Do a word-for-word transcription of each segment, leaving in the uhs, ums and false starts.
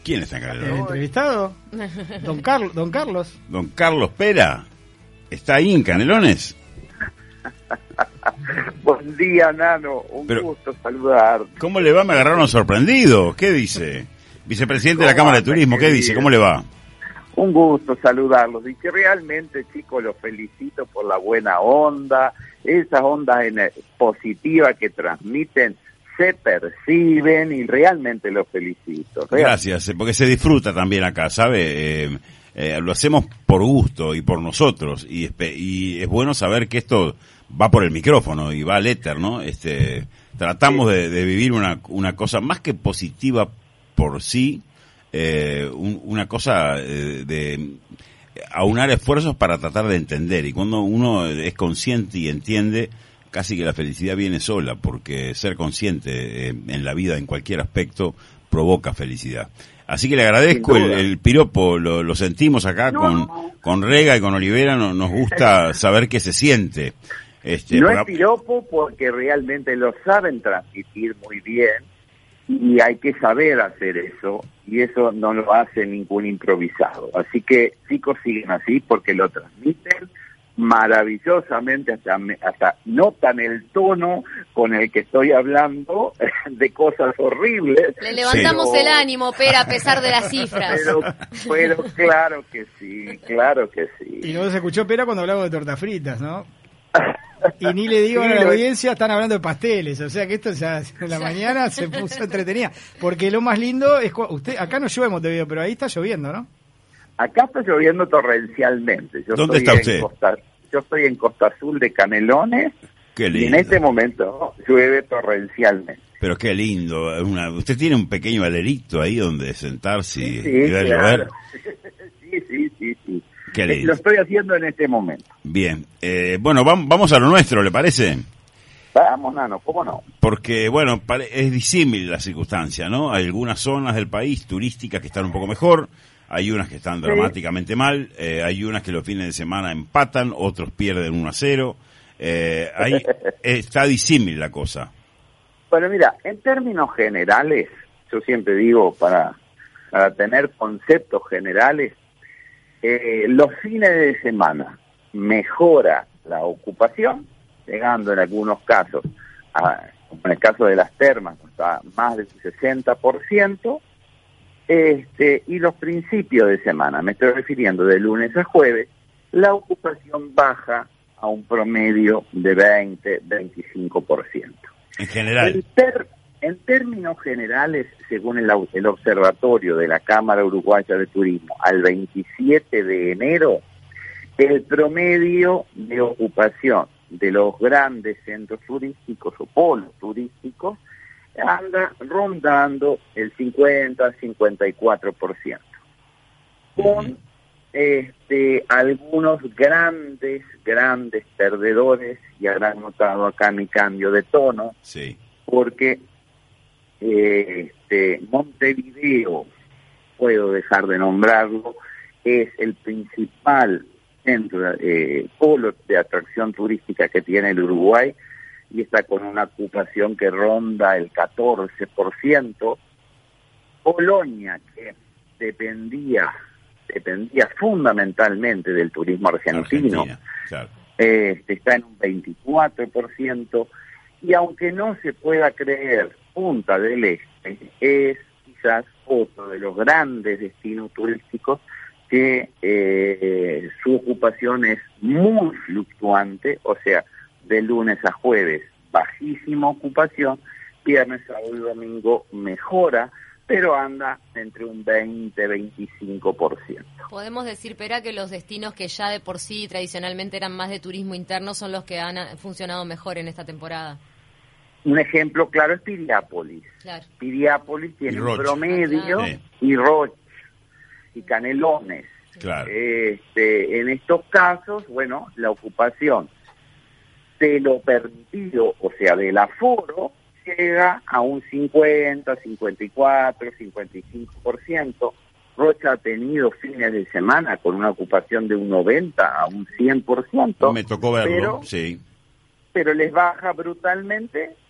¿Quién está en ¿El Canelones? entrevistado? Don, Carlos, don Carlos. Don Carlos Pera. ¿Está ahí en Canelones? Buen día, Nano. Un Pero, gusto saludar. ¿Cómo le va? Me agarraron sorprendido. ¿Qué dice? Vicepresidente de la Cámara de Turismo, ¿qué dice? ¿Cómo le va? Un gusto saludarlos. Y que realmente, chicos, los felicito por la buena onda. Esas ondas ener- positivas que transmiten se perciben y realmente los felicito. Real- Gracias, eh, porque se disfruta también acá, ¿sabe? Eh, eh, lo hacemos por gusto y por nosotros. Y, espe- y es bueno saber que esto va por el micrófono y va al éter, ¿no? Este, tratamos de, de vivir una, una cosa más que positiva por sí, eh, un- una cosa eh, de aunar esfuerzos para tratar de entender. Y cuando uno es consciente y entiende, casi que la felicidad viene sola, porque ser consciente eh, en la vida, en cualquier aspecto, provoca felicidad. Así que le agradezco el, el piropo, lo, lo sentimos acá No, con, no. con Rega y con Olivera, no, nos gusta saber qué se siente. Este, No por es a- piropo porque realmente lo saben transmitir muy bien y hay que saber hacer eso y eso no lo hace ningún improvisado. Así que chicos, siguen así porque lo transmiten maravillosamente, hasta, me- hasta notan el tono con el que estoy hablando de cosas horribles. Le levantamos pero- el ánimo, Pera, a pesar de las cifras. Pero, pero claro que sí, claro que sí. Y luego se escuchó Pera cuando hablamos de tortas fritas, ¿no? Y ni le digo Sí, a la lo- audiencia, están hablando de pasteles, o sea que esto ya en la mañana se puso entretenida. Porque lo más lindo es, cu- usted acá no llueve en Montevideo, pero ahí está lloviendo, ¿no? Acá está lloviendo torrencialmente. Yo ¿Dónde estoy está en usted? Costa, yo estoy en Costa Azul de Canelones Qué y en lindo. este momento llueve torrencialmente. Pero qué lindo. Una, usted tiene un pequeño alerito ahí donde sentarse y, Sí, y ver claro. llover. sí, sí, sí, sí. Qué Eh, lindo. Lo estoy haciendo en este momento. Bien. Eh, bueno, vam- vamos a lo nuestro, ¿le parece? Vamos, Nano, ¿cómo no? Porque, bueno, pare- es disímil la circunstancia, ¿no? Hay algunas zonas del país turísticas que están un poco mejor, hay unas que están Sí. dramáticamente mal, eh, hay unas que los fines de semana empatan, otros pierden uno a cero. Eh, ahí está disímil la cosa. Bueno, mira, en términos generales, yo siempre digo, para, para tener conceptos generales, eh, los fines de semana mejora la ocupación, llegando en algunos casos, a, como en el caso de las termas, hasta más del sesenta por ciento, este, y los principios de semana, me estoy refiriendo de lunes a jueves, la ocupación baja a un promedio de veinte a veinticinco por ciento. En general. En, ter- en términos generales, según el, au- el observatorio de la Cámara Uruguaya de Turismo, al veintisiete de enero, el promedio de ocupación de los grandes centros turísticos o polos turísticos anda rondando el cincuenta a cincuenta y cuatro por ciento. Con este, algunos grandes, grandes perdedores, y habrán notado acá mi cambio de tono, Sí. porque eh, este, Montevideo, puedo dejar de nombrarlo, es el principal centro, eh, polo de atracción turística que tiene el Uruguay, y está con una ocupación que ronda el catorce por ciento. Polonia, que dependía, dependía fundamentalmente del turismo argentino, Argentina, claro. eh, está en un veinticuatro por ciento, y aunque no se pueda creer, Punta del Este es quizás otro de los grandes destinos turísticos que eh, su ocupación es muy fluctuante, o sea, de lunes a jueves bajísima ocupación, viernes, sábado y domingo mejora, pero anda entre un veinte a veinticinco por ciento. Podemos decir, Pera, que los destinos que ya de por sí tradicionalmente eran más de turismo interno son los que han ah, funcionado mejor en esta temporada. Un ejemplo claro es Piriápolis. Claro. Piriápolis tiene Y un Rocha. promedio, Sí. y Rocha, y Canelones. Claro. Este, en estos casos, bueno, la ocupación de lo permitido, o sea, del aforo, llega a un cincuenta, cincuenta y cuatro, cincuenta y cinco por ciento. Rocha ha tenido fines de semana con una ocupación de un noventa a un cien por ciento. Me tocó verlo, pero, sí. pero les baja brutalmente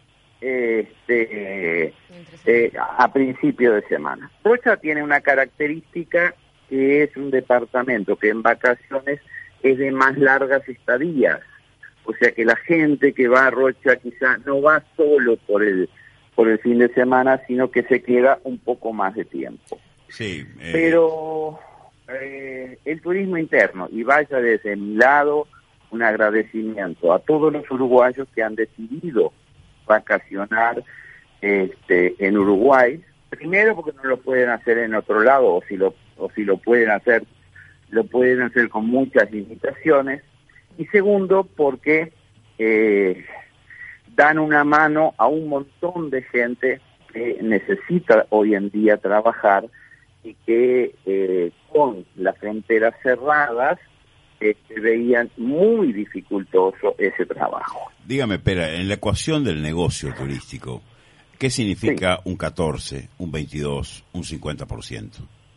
este, eh, a principio de semana. Rocha tiene una característica que es un departamento que en vacaciones es de más largas estadías. O sea que la gente que va a Rocha quizá no va solo por el por el fin de semana, sino que se queda un poco más de tiempo. Sí. Eh... Pero eh, el turismo interno, y vaya desde mi lado un agradecimiento a todos los uruguayos que han decidido vacacionar este, en Uruguay, primero porque no lo pueden hacer en otro lado, o si lo o si lo pueden hacer, lo pueden hacer con muchas limitaciones, y segundo porque eh, dan una mano a un montón de gente que necesita hoy en día trabajar y que eh, con las fronteras cerradas eh, veían muy dificultoso ese trabajo. Dígame, Pera, en la ecuación del negocio turístico, ¿qué significa sí. un catorce, un veintidós, un cincuenta por ciento?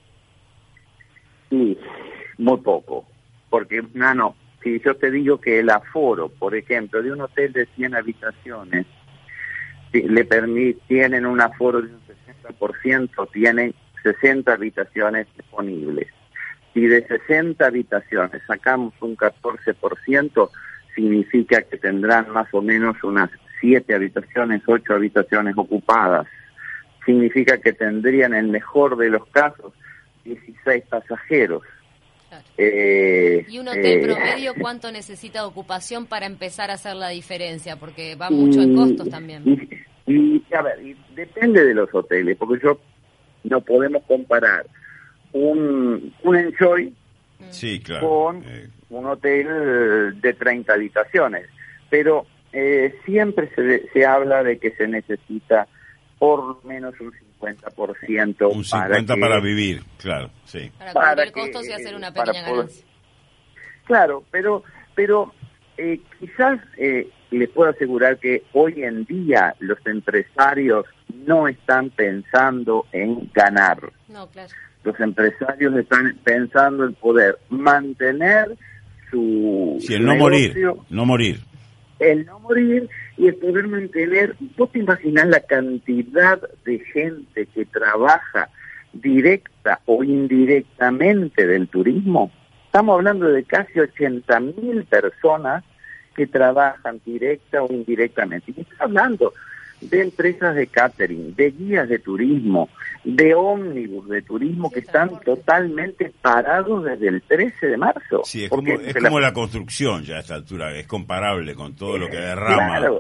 Sí, muy poco, porque, Nano, si yo te digo que el aforo, por ejemplo, de un hotel de cien habitaciones, le permiten, tienen un aforo de un sesenta por ciento, tienen sesenta habitaciones disponibles. Si de sesenta habitaciones sacamos un catorce por ciento, significa que tendrán más o menos unas siete habitaciones, ocho habitaciones ocupadas. Significa que tendrían, en el mejor de los casos, dieciséis pasajeros. Claro. Eh, ¿Y un hotel eh, promedio cuánto necesita de ocupación para empezar a hacer la diferencia? Porque va mucho en costos también. Y, y a ver, y depende de los hoteles, porque yo no podemos comparar un, un Enjoy sí, claro. con eh. un hotel de treinta habitaciones, pero eh, siempre se, se habla de que se necesita por lo menos un cincuenta por ciento un cincuenta para, para que, vivir, claro, sí. Para para cubrir costos y hacer una para pequeña poder, ganancia. Claro, pero pero eh, quizás eh, les puedo asegurar que hoy en día los empresarios no están pensando en ganar. No, claro. Los empresarios están pensando en poder mantener su, sí, el su no negocio, morir, no morir. El no morir y el poder mantener. ¿Vos te imaginás la cantidad de gente que trabaja directa o indirectamente del turismo? Estamos hablando de casi ochenta mil personas que trabajan directa o indirectamente. Y estamos hablando de empresas de catering, de guías de turismo, de ómnibus de turismo que están totalmente parados desde el trece de marzo. Sí, es como, es como la... la construcción ya a esta altura, es comparable con todo lo que derrama. Claro,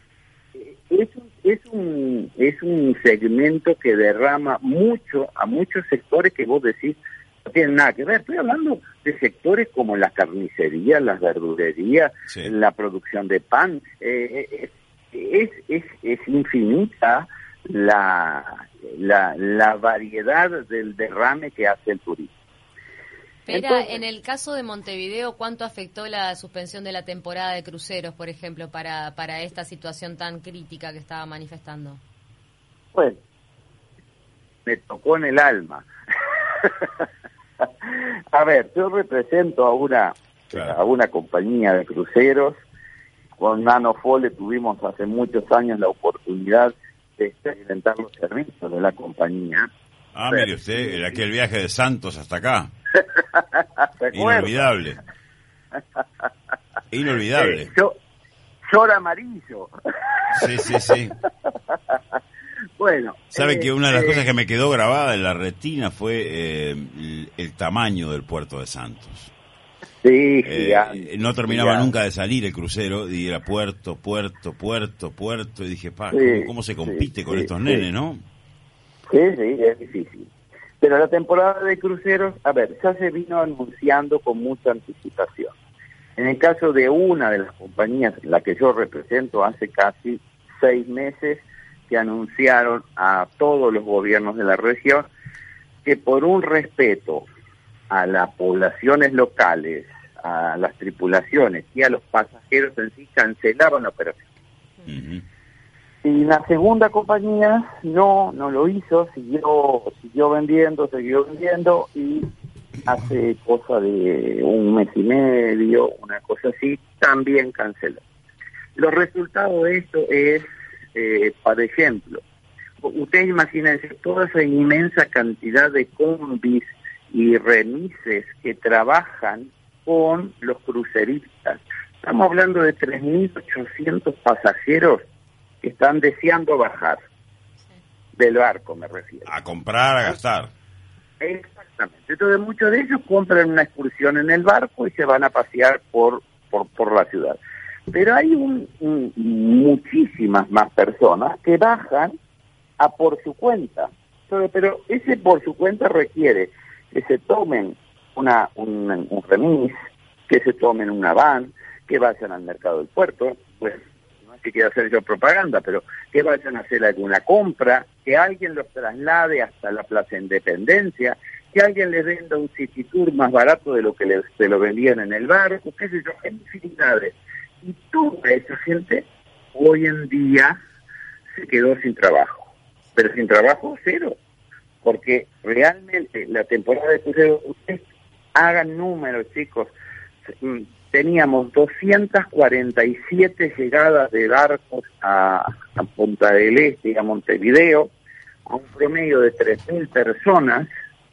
es un, es un, es un segmento que derrama mucho a muchos sectores que vos decís no tienen nada que ver. Estoy hablando de sectores como la carnicería, las verdurerías, sí. la producción de pan. Eh, eh, es, es, es infinita la, la, la variedad del derrame que hace el turismo. Pero Entonces, en el caso de Montevideo, ¿cuánto afectó la suspensión de la temporada de cruceros, por ejemplo, para, para esta situación tan crítica que estaba manifestando? Bueno, me tocó en el alma. A ver, yo represento a una, claro. a una compañía de cruceros. Con Nano Fole tuvimos hace muchos años la oportunidad de experimentar los servicios de la compañía. Ah, pero, mire usted, el, aquel viaje de Santos hasta acá. Inolvidable. Inolvidable. Eh, yo, Short amarillo. Sí, sí, sí. Bueno. ¿Sabe eh, que una de las eh, cosas que me quedó grabada en la retina fue eh, el, el tamaño del puerto de Santos? Sí, eh, no terminaba gigante. Nunca de salir el crucero y era puerto, puerto, puerto, puerto y dije, pa, sí, ¿cómo, cómo se compite sí, con sí, estos sí. nenes, no? Sí, sí, es difícil. Pero la temporada de cruceros, a ver, ya se vino anunciando con mucha anticipación. En el caso de una de las compañías, la que yo represento, hace casi seis meses que anunciaron a todos los gobiernos de la región que por un respeto a las poblaciones locales, a las tripulaciones y a los pasajeros en sí, cancelaron la operación. Uh-huh. Y la segunda compañía no, no lo hizo, siguió, siguió vendiendo, siguió vendiendo y hace cosa de un mes y medio, una cosa así, también canceló. Los resultados de esto es eh, por ejemplo, ustedes imagínense toda esa inmensa cantidad de combis y remises que trabajan con los cruceristas. Estamos hablando de tres mil ochocientos pasajeros que están deseando bajar. Del barco, me refiero. A comprar, a gastar. Exactamente. Entonces muchos de ellos compran una excursión en el barco y se van a pasear por por, por la ciudad. Pero hay un, un, muchísimas más personas que bajan a por su cuenta. Entonces, pero ese por su cuenta requiere que se tomen una un, un remis, que se tomen una van, que vayan al mercado del puerto, pues no es que quiera hacer yo propaganda, pero que vayan a hacer alguna compra, que alguien los traslade hasta la Plaza Independencia, que alguien les venda un city tour más barato de lo que les, se lo vendían en el barco, qué sé yo, infinidades. Y toda esa gente hoy en día se quedó sin trabajo, pero sin trabajo cero, porque realmente la temporada de cruceros, ustedes hagan números, chicos, teníamos doscientas cuarenta y siete llegadas de barcos a, a Punta del Este y a Montevideo, a un promedio de tres mil personas.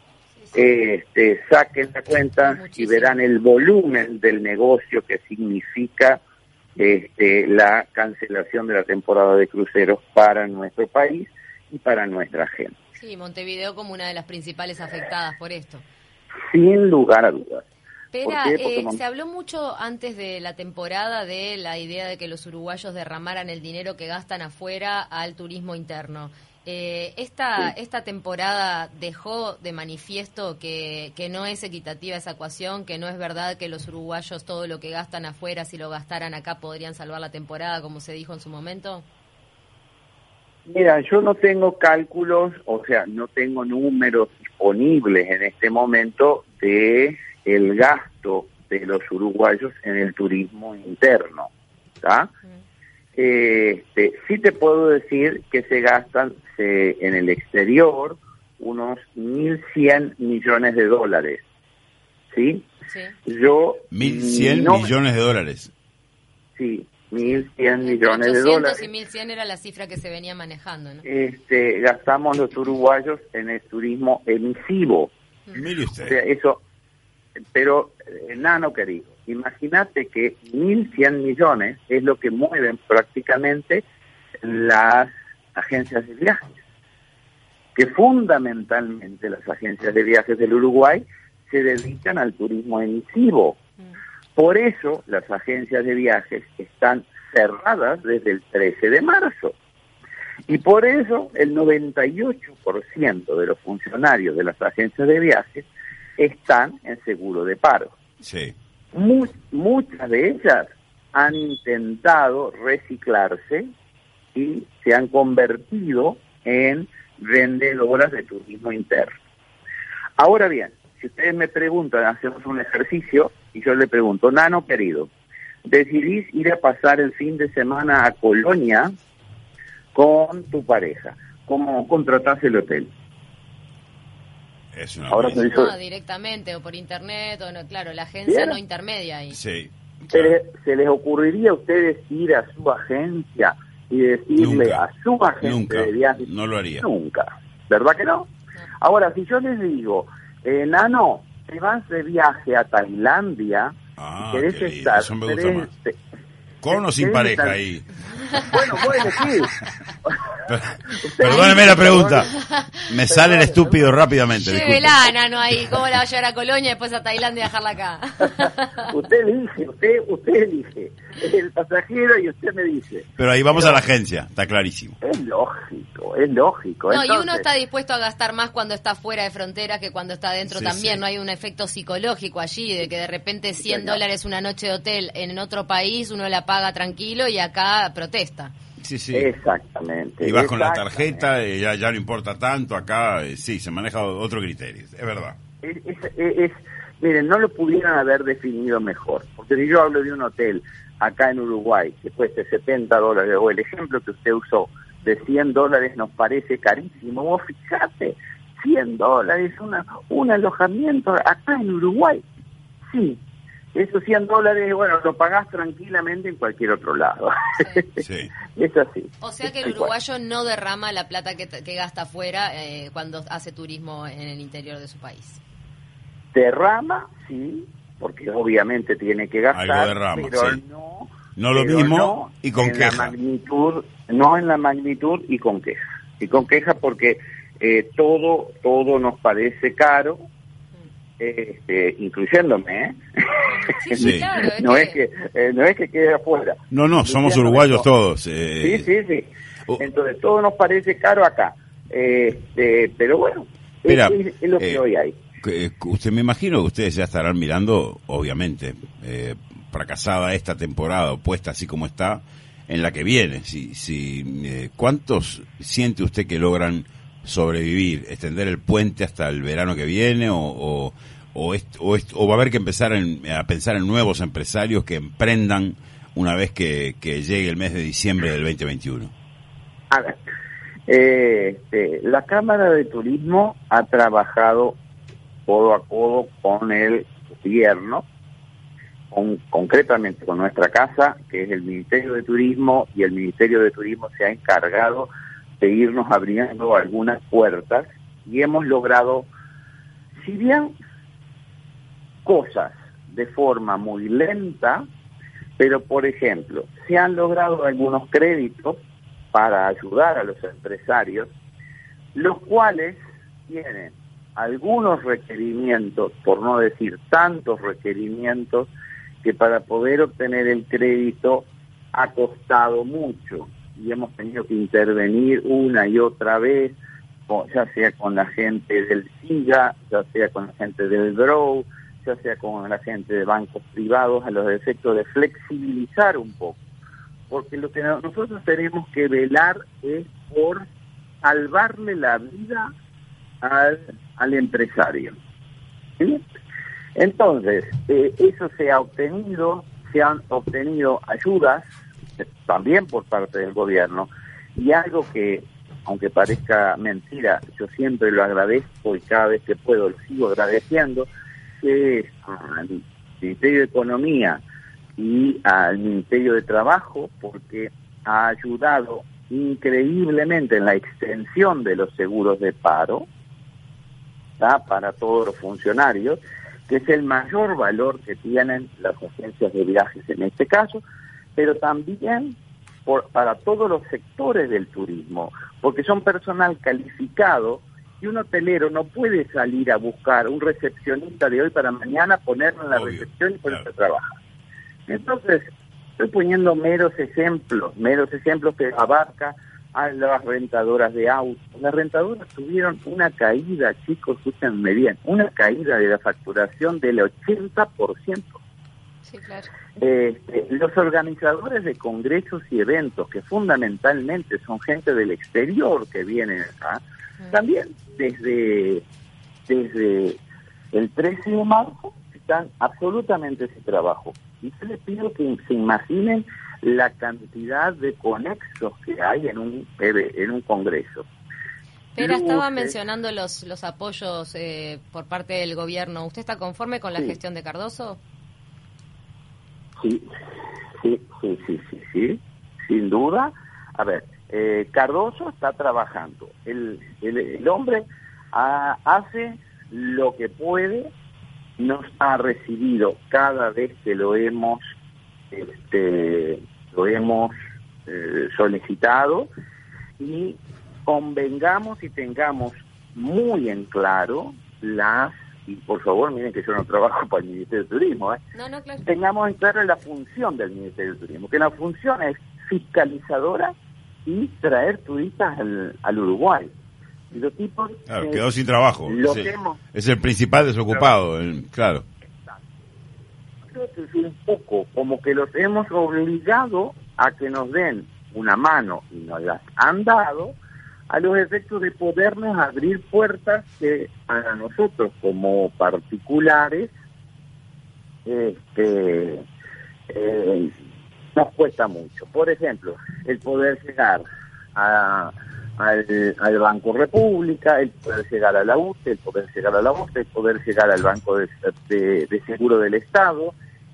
Este, saquen la cuenta Muchísimo. Y verán el volumen del negocio que significa este, la cancelación de la temporada de cruceros para nuestro país y para nuestra gente. Sí, Montevideo como una de las principales afectadas por esto. Sin lugar a dudas. Pero eh, se habló mucho antes de la temporada de la idea de que los uruguayos derramaran el dinero que gastan afuera al turismo interno. Eh, esta, sí. esta temporada dejó de manifiesto que, que no es equitativa esa ecuación, que no es verdad que los uruguayos todo lo que gastan afuera, si lo gastaran acá, podrían salvar la temporada, como se dijo en su momento. Mira, yo no tengo cálculos, o sea, no tengo números disponibles en este momento de el gasto de los uruguayos en el turismo interno, ¿está? Mm. Este, sí te puedo decir que se gastan se, en el exterior unos mil cien millones de dólares, ¿sí? Sí. Yo mil cien no, millones de dólares. Sí, mil cien millones de dólares. Y mil cien era la cifra que se venía manejando, ¿no? Este, gastamos los uruguayos en el turismo emisivo. Mm. Mire usted. O sea, eso, pero eh, nano querido. Imagínate que mil cien millones es lo que mueven prácticamente las agencias de viajes, que fundamentalmente las agencias de viajes del Uruguay se dedican al turismo emisivo. Por eso las agencias de viajes están cerradas desde el trece de marzo. Y por eso el noventa y ocho por ciento de los funcionarios de las agencias de viajes están en seguro de paro. Sí. Mu- muchas de ellas han intentado reciclarse y se han convertido en vendedoras de turismo interno. Ahora bien, si ustedes me preguntan, hacemos un ejercicio y yo le pregunto, Nano querido, decidís ir a pasar el fin de semana a Colonia con tu pareja, ¿cómo contratás el hotel? Es una Ahora no, hizo... directamente o por internet, o no, claro, la agencia ¿Bien? No intermedia ahí. Sí. Claro. ¿Se, les, ¿Se les ocurriría a ustedes ir a su agencia y decirle Nunca. a su agente Nunca. de viajes? No lo haría. Nunca. ¿Verdad que no? no. Ahora, si yo les digo, eh, Nano, te vas de viaje a Tailandia, ah, y querés qué estar... Eso me gusta querés, más. te, ¿Con o sin pareja estar... ahí? Bueno, puede elegir. Perdóneme la pregunta. Me sale el estúpido rápidamente. Llévela, Nano, ahí. ¿Cómo la va a llevar a Colonia y después a Tailandia y dejarla acá? Usted elige, usted, usted elige. Es el pasajero y usted me dice. Pero ahí vamos Pero, a la agencia, está clarísimo. Es lógico, es lógico. No, Entonces, y uno está dispuesto a gastar más cuando está fuera de fronteras que cuando está dentro sí, también. Sí. No hay un efecto psicológico allí de que de repente cien dólares una noche de hotel en otro país uno la paga tranquilo y acá protesta. Sí, sí. Exactamente. Y vas con la tarjeta, y ya, ya no importa tanto, acá eh, sí, se maneja otro criterio, es verdad. Es, es, es, es, miren, no lo pudieran haber definido mejor, porque si yo hablo de un hotel acá en Uruguay que cueste setenta dólares, o el ejemplo que usted usó de cien dólares nos parece carísimo, vos fíjate, cien dólares, una, un alojamiento acá en Uruguay, sí, esos cien dólares, bueno, lo pagás tranquilamente en cualquier otro lado. Sí. Sí. Es así. O sea que el uruguayo no derrama la plata que, que gasta afuera eh, cuando hace turismo en el interior de su país. Derrama, sí, porque obviamente tiene que gastar, algo derrama, pero sí. no, no lo pero mismo no y con en queja. La magnitud, no en la magnitud y con queja. Y con queja porque eh, todo todo nos parece caro, este, incluyéndome, ¿eh? Sí, sí, claro, es no que... es que eh, no es que quede afuera. No, no, somos uruguayos todos. Eh... Sí, sí, sí. Entonces todo nos parece caro acá, este, pero bueno, Mira, es, es lo que eh, hoy hay. Usted, me imagino que ustedes ya estarán mirando, obviamente, eh, fracasada esta temporada, puesta así como está, en la que viene. Si, si, eh, ¿Cuántos siente usted que logran sobrevivir, extender el puente hasta el verano que viene, o, o, o, est, o, est, o va a haber que empezar en, a pensar en nuevos empresarios que emprendan una vez que, que llegue el mes de diciembre del veinte veintiuno? A ver, eh, este, la Cámara de Turismo ha trabajado codo a codo con el gobierno, con, concretamente con nuestra casa, que es el Ministerio de Turismo, y el Ministerio de Turismo se ha encargado de irnos abriendo algunas puertas, y hemos logrado, si bien cosas de forma muy lenta, pero por ejemplo, se han logrado algunos créditos para ayudar a los empresarios, los cuales tienen algunos requerimientos, por no decir tantos requerimientos, que para poder obtener el crédito ha costado mucho y hemos tenido que intervenir una y otra vez, ya sea con la gente del SIGA, ya sea con la gente del B R O W, ya sea con la gente de bancos privados, a los efectos de flexibilizar un poco. Porque lo que nosotros tenemos que velar es por salvarle la vida al, al empresario. ¿Sí? Entonces, eh, eso se ha obtenido, se han obtenido ayudas eh, también por parte del gobierno, y algo que, aunque parezca mentira, yo siempre lo agradezco y cada vez que puedo lo sigo agradeciendo, que es al Ministerio de Economía y al Ministerio de Trabajo, porque ha ayudado increíblemente en la extensión de los seguros de paro, ¿tá?, para todos los funcionarios, que es el mayor valor que tienen las agencias de viajes en este caso, pero también por, para todos los sectores del turismo, porque son personal calificado, y un hotelero no puede salir a buscar un recepcionista de hoy para mañana, ponerlo en la Obvio, recepción y ponerse claro. a trabajar. Entonces, estoy poniendo meros ejemplos, meros ejemplos que abarca a las rentadoras de autos. Las rentadoras tuvieron una caída, chicos, escúchenme bien, una caída de la facturación del ochenta por ciento. Sí, claro. Este, los organizadores de congresos y eventos, que fundamentalmente son gente del exterior que vienen acá, mm. también desde, desde el trece de marzo están absolutamente sin trabajo. Y yo les pido que se imaginen la cantidad de conexos que hay en un en un congreso. Pero estaba usted... mencionando los los apoyos eh, por parte del gobierno. ¿Usted está conforme con la sí. gestión de Cardoso? Sí, sí, sí, sí, sí, sí, sin duda. A ver, eh, Cardoso está trabajando. El, el, el hombre a, hace lo que puede. Nos ha recibido cada vez que lo hemos este, lo hemos eh, solicitado, y convengamos y tengamos muy en claro las, y por favor miren que yo no trabajo para el Ministerio de Turismo, ¿eh? no, no, claro. tengamos en claro la función del Ministerio de Turismo, que la función es fiscalizadora y traer turistas al, al Uruguay. Y los tipos claro, eh, quedó sin trabajo, es el, hemos, es el principal desocupado, el, claro. Creo que es un poco como que los hemos obligado a que nos den una mano, y nos las han dado, a los efectos de podernos abrir puertas que para nosotros como particulares este eh, nos cuesta mucho. Por ejemplo, el poder llegar a Al, al Banco República, el poder llegar a la U T E, el poder llegar a la U T E, el poder llegar al Banco de, de, de Seguro del Estado,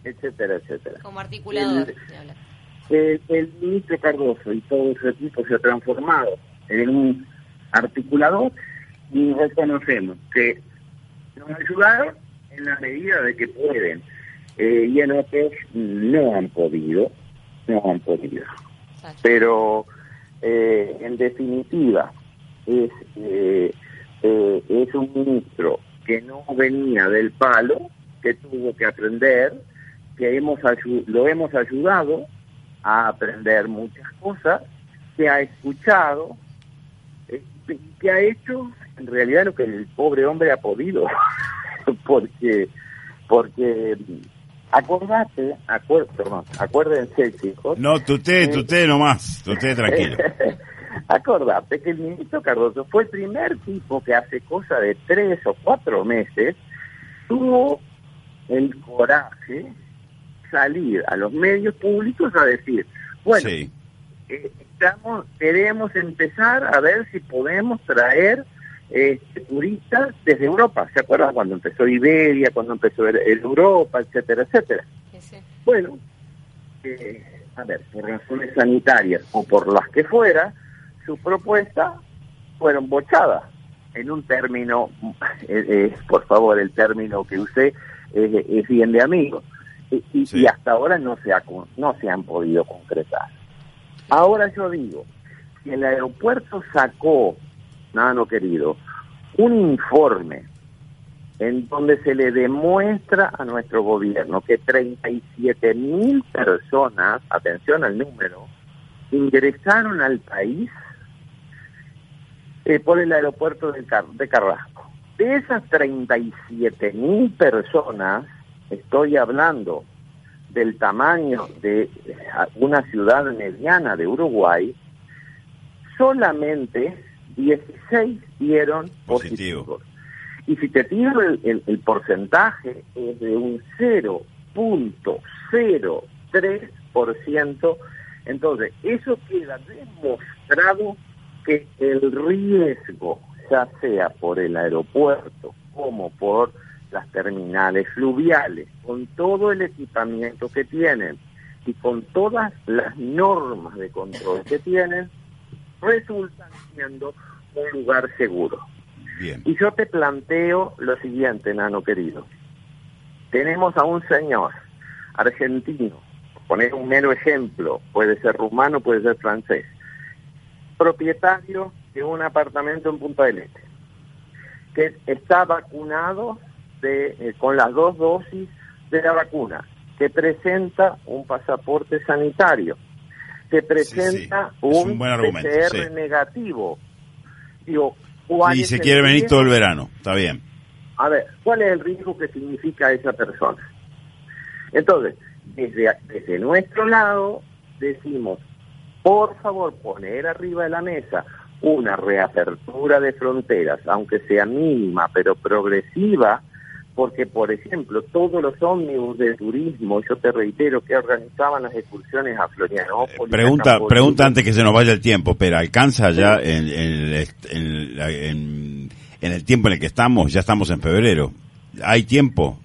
etcétera, etcétera. Como articulador. El, el, el ministro Cardoso y todo su equipo se ha transformado en un articulador y reconocemos que nos ayudaron en la medida de que pueden, eh, y en otros no han podido, no han podido. Pero eh, en definitiva es eh, eh, es un ministro que no venía del palo, que tuvo que aprender, que hemos lo hemos ayudado a aprender muchas cosas, que ha escuchado, eh, que ha hecho en realidad lo que el pobre hombre ha podido, porque porque acordate, acuer, perdón, acuérdense, chicos. No, tuté, tuté nomás, tuté tranquilo. Acordate que el ministro Cardoso fue el primer tipo que hace cosa de tres o cuatro meses tuvo el coraje salir a los medios públicos a decir, bueno, sí. eh, estamos, queremos empezar a ver si podemos traer eh, turistas desde Europa. ¿Se acuerdan cuando empezó Iberia, cuando empezó el, el Europa, etcétera, etcétera? Sí, sí. Bueno, eh, a ver, por razones sanitarias o por las que fuera, sus propuestas fueron bochadas. En un término, eh, eh, por favor, el término que usé eh, es bien de amigo. Y, y, sí. y hasta ahora no se, ha, no se han podido concretar. Ahora yo digo, si el aeropuerto sacó, Nano querido, un informe en donde se le demuestra a nuestro gobierno que treinta y siete mil personas, atención al número, ingresaron al país eh, por el aeropuerto de, Car de Carrasco. De esas treinta y siete mil personas, estoy hablando del tamaño de una ciudad mediana de Uruguay, solamente dieciséis dieron positivo. positivos. Y si te tiro el, el, el porcentaje es de un cero punto cero tres por ciento, entonces eso queda demostrado que el riesgo, ya sea por el aeropuerto como por las terminales fluviales, con todo el equipamiento que tienen y con todas las normas de control que tienen, resultan siendo un lugar seguro. Bien. Y yo te planteo lo siguiente, Nano querido. Tenemos a un señor argentino, poner un mero ejemplo, puede ser rumano, puede ser francés, propietario de un apartamento en Punta del Este, que está vacunado de, eh, con las dos dosis de la vacuna, que presenta un pasaporte sanitario, que presenta sí, sí. un, un P C R sí. negativo. Digo, y se quiere venir riesgo? Todo el verano, está bien. A ver, ¿cuál es el riesgo que significa esa persona? Entonces, desde, desde nuestro lado decimos, por favor, poner arriba de la mesa una reapertura de fronteras, aunque sea mínima, pero progresiva, porque, por ejemplo, todos los ómnibus de turismo, yo te reitero, que organizaban las excursiones a Florianópolis... Pregunta, a pregunta antes que se nos vaya el tiempo, pero ¿alcanza ya en, en, en, en, en el tiempo en el que estamos? Ya estamos en febrero. ¿Hay tiempo?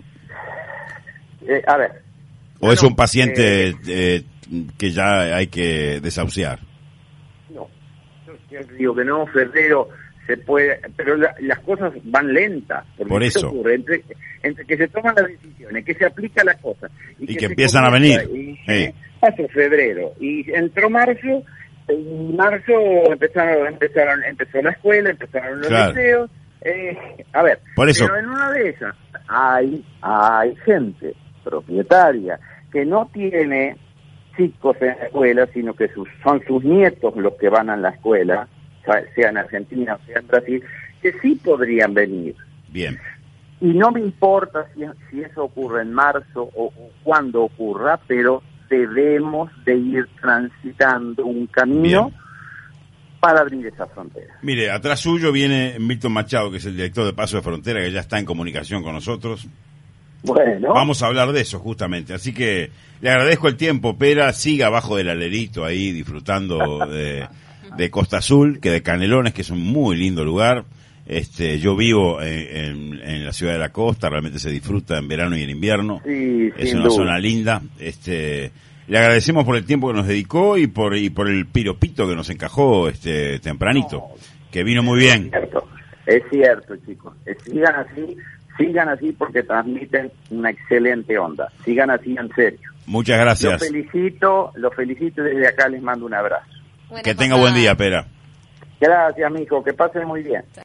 Eh, a ver... ¿O bueno, es un paciente eh, eh, que ya hay que desahuciar? No, yo siempre digo que no, febrero... se puede, pero la, las cosas van lentas. Por eso. Ocurre? Entre, entre que se toman las decisiones, que se aplica la cosa. Y, y que, que empiezan a venir. Y, sí. Pasó febrero. Y entró marzo, en marzo empezaron, empezaron, empezó la escuela, empezaron los claro. liceos. Eh, a ver, Por eso. pero en una de esas hay, hay gente propietaria que no tiene chicos en la escuela, sino que sus, son sus nietos los que van a la escuela, sea en Argentina o sea en Brasil, que sí podrían venir. Bien. Y no me importa si, si eso ocurre en marzo o, o cuando ocurra, pero debemos de ir transitando un camino Bien. para abrir esa frontera. Mire, atrás suyo viene Milton Machado, que es el director de Paso de Frontera, que ya está en comunicación con nosotros. Bueno. Vamos a hablar de eso justamente, así que le agradezco el tiempo, Pera, siga abajo del alerito ahí disfrutando de... de Costa Azul, que de Canelones, que es un muy lindo lugar. Este, yo vivo en, en, en la ciudad de la costa, realmente se disfruta en verano y en invierno. Sí, es sin una duda. zona linda. Este, le agradecemos por el tiempo que nos dedicó y por y por el piropito que nos encajó este tempranito, no, que vino muy bien. Es cierto, es cierto, chicos. Sigan así, sigan así porque transmiten una excelente onda. Sigan así en serio. Muchas gracias. Los felicito, los felicito y desde acá les mando un abrazo. Buena que tenga papá. Buen día, Pera. Gracias, mijo, que pasen muy bien.